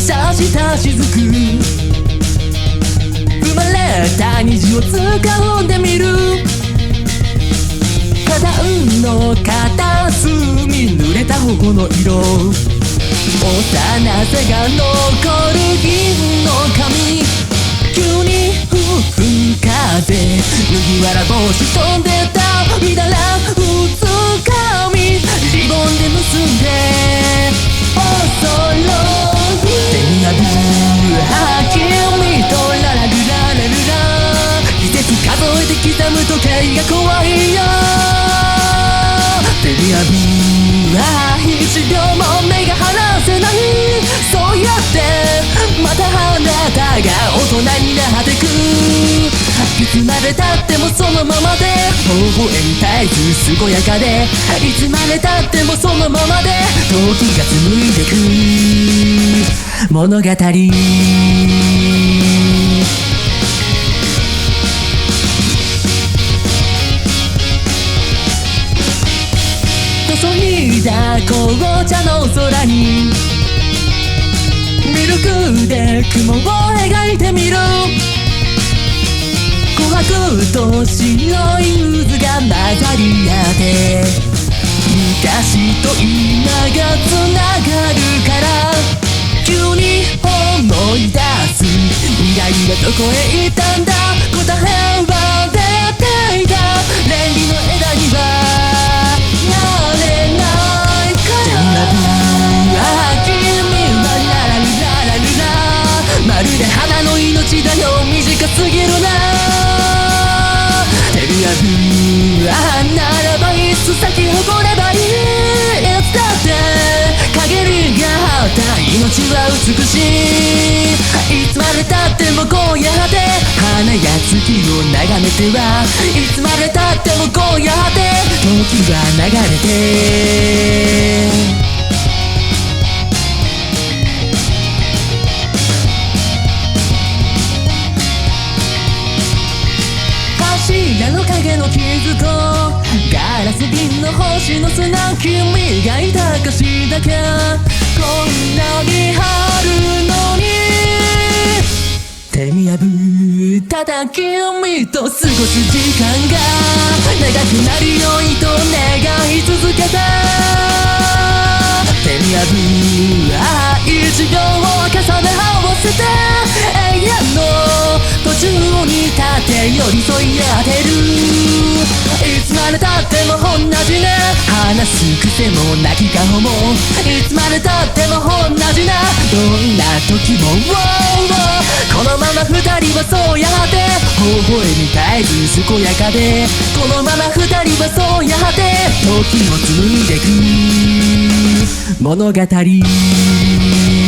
さした雫生まれた虹を掴んでみる花壇の片隅濡れた頬の色幼さが残る銀の髪急に吹く風麦わら帽子飛んでたみだらうつかみリボンで結んでおそろ手にある君とララルララルラ季節数えて刻む時計が怖いよ手にある一秒も目が離せないそうやってまたあなたが大人になってくいつまでたってもそのままで微笑み絶えず健やかでいつまでたってもそのままで時が紡いでく物語注いだ紅茶の空にミルクで雲を描いてみる琥珀と白い渦が混ざり合って昔と今がつながるから急に思い出す未来はどこへ行ったんだ答えは出ていたレンリの枝にはなれないから君はララルララルラまるで花の命だよ短すぎるな照り合うならばいつ咲き誇ればいいいつだって陰りがあった命は美しいいつまでたってもこうやって花や月を眺めてはいつまでたってもこうやって時は流れて柱の影の傷とガラス瓶の星の砂君がいたかしだけこんなにあるのに手に破っただ君と過ごす時間が長くなるようにと願い続けた手に破一秒を重ね合わせて永遠の途中に立って寄り添い合ってるいつまでたっても同じね話す癖も泣き顔もいつまでたっても同じなどんな時もこのまま二人はそうやって微笑み絶えず健やかでこのまま二人はそうやって時を紡いでく物語